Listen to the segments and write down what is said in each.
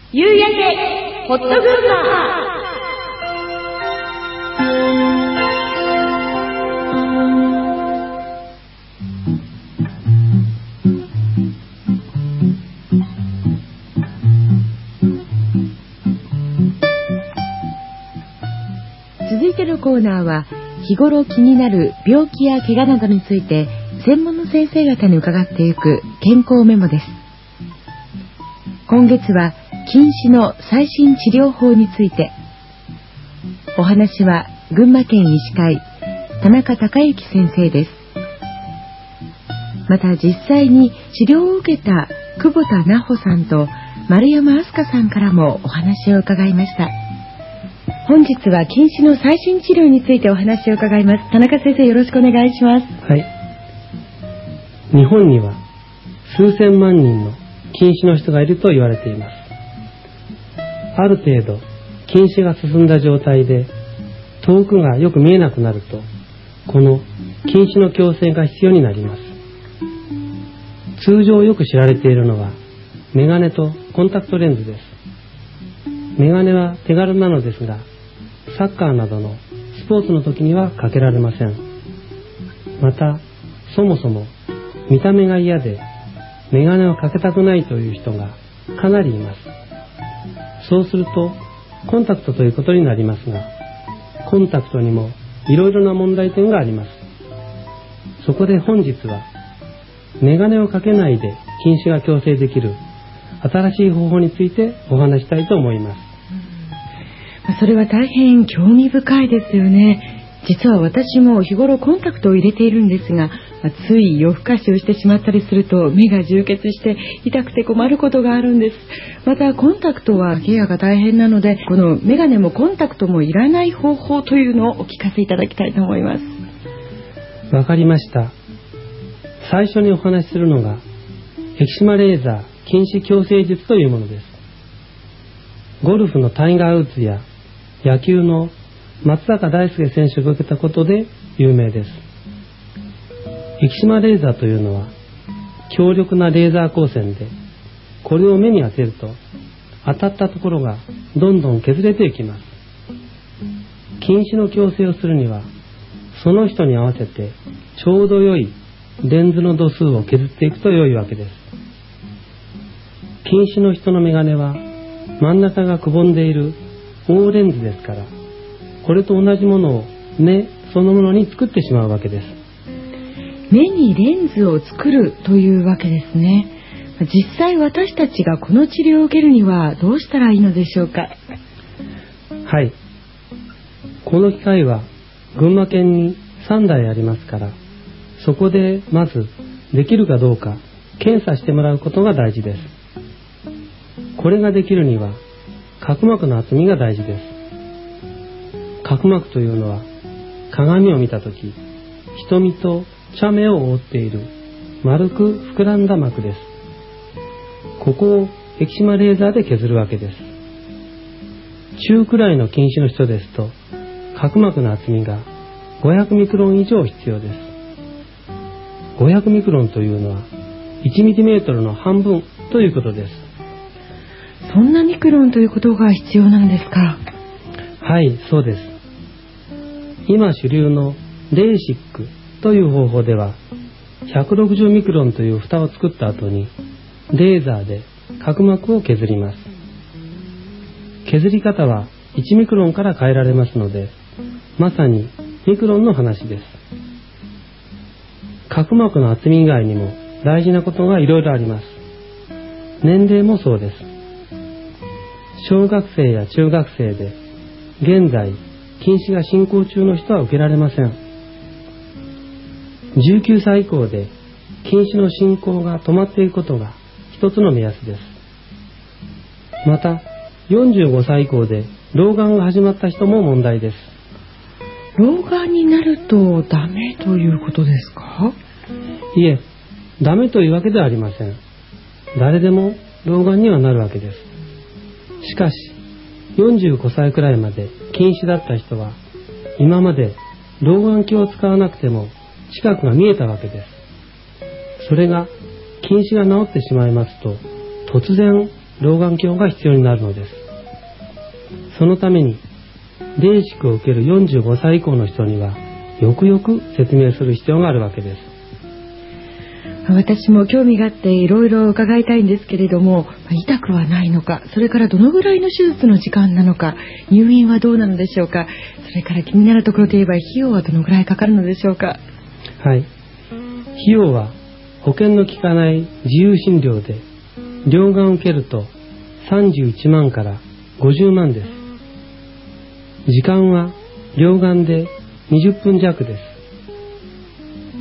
夕焼けホット群馬。続いてのコーナーは、日頃気になる病気や怪我などについて専門の先生方に伺っていく健康メモです。今月は近視の最新治療法について。お話は群馬県医師会田中孝之先生です。また実際に治療を受けた久保田奈穂さんと丸山明日香さんからもお話を伺いました。本日は近視の最新治療についてお話を伺います。田中先生、よろしくお願いします。 はい。日本には数千万人の近視の人がいると言われています。ある程度近視が進んだ状態で遠くがよく見えなくなると、この近視の矯正が必要になります。通常よく知られているのはメガネとコンタクトレンズです。メガネは手軽なのですが、サッカーなどのスポーツの時にはかけられません。また、そもそも見た目が嫌でメガネをかけたくないという人がかなりいます。そうするとコンタクトということになりますが、コンタクトにもいろいろな問題点があります。そこで本日はメガネをかけないで近視が矯正できる新しい方法についてお話したいと思います。 それは大変興味深いですよね。実は私も日頃コンタクトを入れているんですが、つい夜更かしをしてしまったりすると目が充血して痛くて困ることがあるんです。またコンタクトはケアが大変なので、このメガネもコンタクトもいらない方法というのをお聞かせいただきたいと思います。 わかりました。最初にお話しするのがエキシマレーザー近視矯正術というものです。ゴルフのタイガー・ウッズや野球の松坂大輔選手が受けたことで有名です。エキシマレーザーというのは強力なレーザー光線で、これを目に当てると当たったところがどんどん削れていきます。近視の矯正をするにはその人に合わせてちょうど良いレンズの度数を削っていくと良いわけです。近視の人の眼鏡は真ん中がくぼんでいる大レンズですから、これと同じものを目そのものに作ってしまうわけです。 目にレンズを作るというわけですね。実際私たちがこの治療を受けるにはどうしたらいいのでしょうか。 はい。この機械は群馬県に3台ありますから、そこでまずできるかどうか検査してもらうことが大事です。これができるには角膜の厚みが大事です。角膜というのは鏡を見たとき、瞳と茶目を覆っている丸く膨らんだ膜です。ここをエキシマレーザーで削るわけです。中くらいの近視の人ですと角膜の厚みが500ミクロン以上必要です。500ミクロンというのは1ミリメートルの半分ということです。 そんなミクロンということが必要なんですか。 はい、そうです。今主流のレーシックという方法では160ミクロンという蓋を作った後にレーザーで角膜を削ります。削り方は1ミクロンから変えられますので、まさにミクロンの話です。角膜の厚み以外にも大事なことがいろいろあります。年齢もそうです。小学生や中学生で現在近視が進行中の人は受けられません。19歳以降で近視の進行が止まっていくことが一つの目安です。また45歳以降で老眼が始まった人も問題です。 老眼になるとダメということですか。 いえ、ダメというわけではありません。誰でも老眼にはなるわけです。しかし45歳くらいまで近視だった人は今まで老眼鏡を使わなくても近くが見えたわけです。それが近視が治ってしまいますと突然老眼鏡が必要になるのです。そのためにレーシックを受ける45歳以降の人にはよくよく説明する必要があるわけです。 私も興味があっていろいろ伺いたいんですけれども、痛くはないのか、それからどのぐらいの手術の時間なのか、入院はどうなのでしょうか、それから気になるところといえば費用はどのぐらいかかるのでしょうか。 はい、費用は保険の効かない自由診療で両眼を受けると31万から50万です。時間は両眼で20分弱です。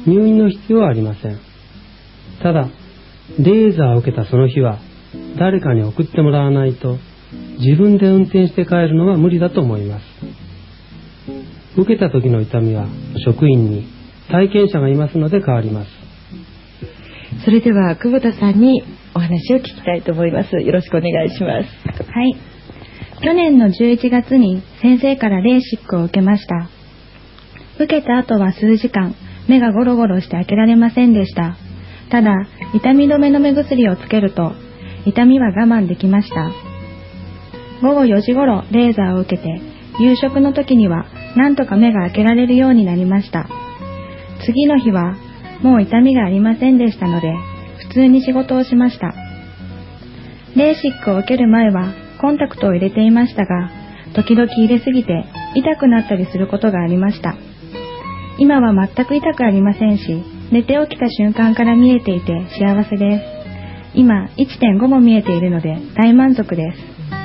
入院の必要はありません。ただレーザーを受けたその日は誰かに送ってもらわないと自分で運転して帰るのは無理だと思います。受けた時の痛みは職員に体験者がいますので変わります。 それでは久保田さんにお話を聞きたいと思います。よろしくお願いします。 はい、去年の11月に先生からレーシックを受けました。受けた後は数時間目がゴロゴロして開けられませんでした。ただ痛み止めの目薬をつけると痛みは我慢できました。午後4時頃レーザーを受けて夕食の時にはなんとか目が開けられるようになりました。次の日はもう痛みがありませんでしたので普通に仕事をしました。レーシックを受ける前はコンタクトを入れていましたが、時々入れすぎて痛くなったりすることがありました。今は全く痛くありませんし、寝て起きた瞬間から見えていて幸せです。今 1.5 も見えているので大満足です。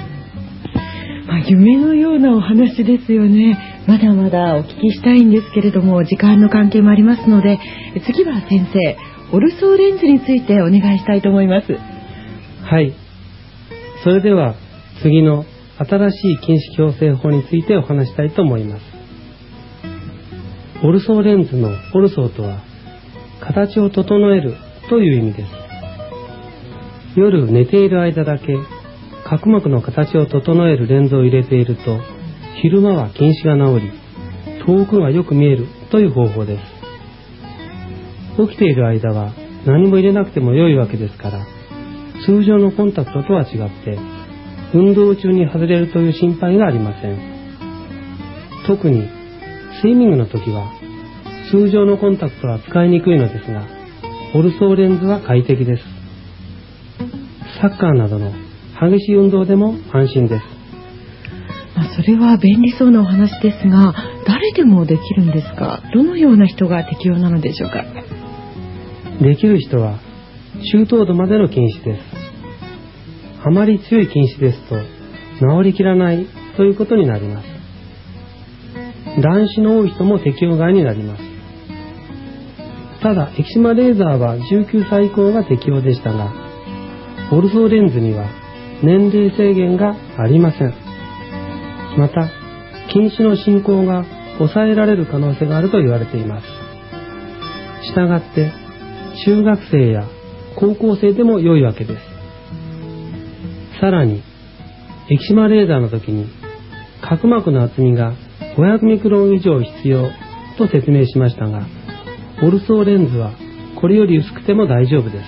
夢のようなお話ですよね。まだまだお聞きしたいんですけれども、時間の関係もありますので、次は先生、オルソーレンズについてお願いしたいと思います。 はい、それでは次の新しい近視矯正法についてお話したいと思います。オルソーレンズのオルソーとは形を整えるという意味です。夜寝ている間だけ角膜の形を整えるレンズを入れていると、昼間は近視が治り遠くがよく見えるという方法です。起きている間は何も入れなくても良いわけですから、通常のコンタクトとは違って運動中に外れるという心配がありません。特にスイミングの時は通常のコンタクトは使いにくいのですが、オルソーレンズは快適です。サッカーなどの激しい運動でも安心です。 それは便利そうなお話ですが、誰でもできるんですか？どのような人が適用なのでしょうか？ できる人は中等度までの近視です。あまり強い近視ですと治りきらないということになります。乱視の多い人も適用外になります。ただエキシマレーザーは19歳以降が適用でしたが、オルソーレンズには年齢制限がありません。また近視の進行が抑えられる可能性があると言われています。したがって中学生や高校生でも良いわけです。さらにエキシマレーザーの時に角膜の厚みが500ミクロン以上必要と説明しましたが、オルソーレンズはこれより薄くても大丈夫です。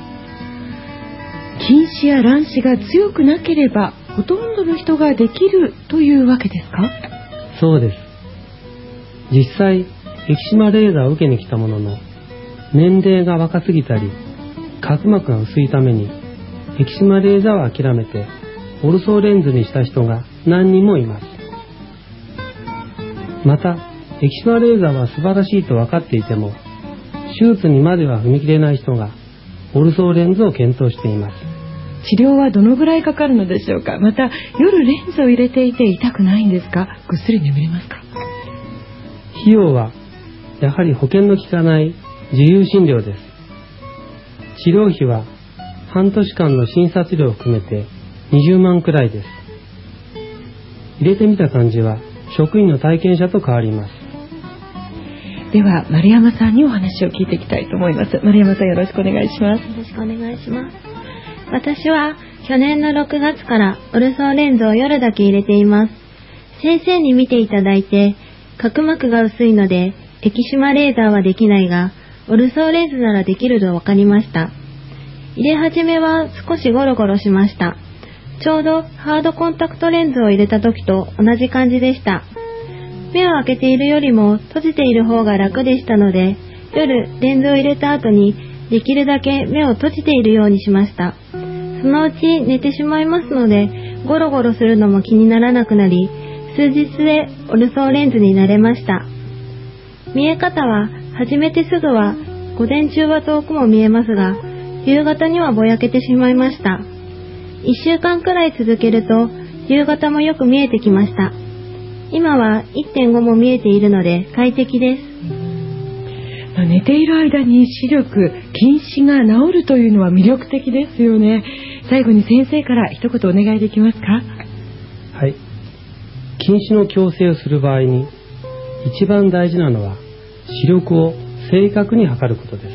近視や乱視が強くなければほとんどの人ができるというわけですか？ そうです。実際エキシマレーザーを受けに来たものの、年齢が若すぎたり角膜が薄いためにエキシマレーザーは諦めてオルソーレンズにした人が何人もいます。またエキシマレーザーは素晴らしいと分かっていても、手術にまでは踏み切れない人がオルソーレンズを検討しています。 治療はどのぐらいかかるのでしょうか？また夜レンズを入れていて痛くないんですか？ぐっすり眠れますか？ 費用はやはり保険の効かない自由診療です。治療費は半年間の診察料を含めて20万くらいです。入れてみた感じは職員の体験者と変わります。 では丸山さんにお話を聞いていきたいと思います。丸山さん、よろしくお願いします。 よろしくお願いします。私は去年の6月からオルソーレンズを夜だけ入れています。先生に見ていただいて、角膜が薄いのでエキシマレーザーはできないが、オルソーレンズならできると分かりました。入れ始めは少しゴロゴロしました。 ちょうどハードコンタクトレンズを入れた時と同じ感じでした。目を開けているよりも閉じている方が楽でしたので、夜レンズを入れた後にできるだけ目を閉じているようにしました。そのうち寝てしまいますので、ゴロゴロするのも気にならなくなり、数日でオルソーレンズに慣れました。見え方は始めてすぐは午前中は遠くも見えますが、夕方にはぼやけてしまいました。1週間くらい続けると夕方もよく見えてきました。今は 1.5 も見えているので快適です。 寝ている間に視力、近視が治るというのは魅力的ですよね。最後に先生から一言お願いできますか？ はい。近視の矯正をする場合に一番大事なのは視力を正確に測ることです。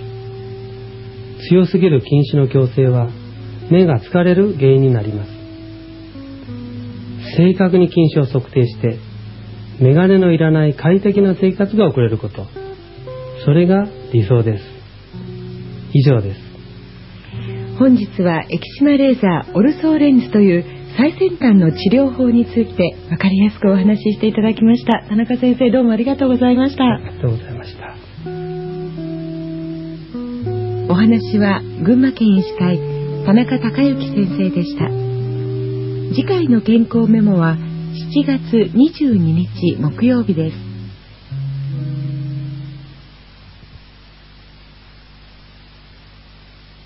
強すぎる近視の矯正は目が疲れる原因になります。正確に近視を測定して眼鏡のいらない快適な生活が送れること、それが理想です。以上です。 本日はエキシマレーザーオルソーレンズという最先端の治療法について分かりやすくお話ししていただきました。田中先生、どうもありがとうございました。 ありがとうございました。 お話は群馬県医師会田中孝之先生でした。次回の健康メモは7月22日木曜日です。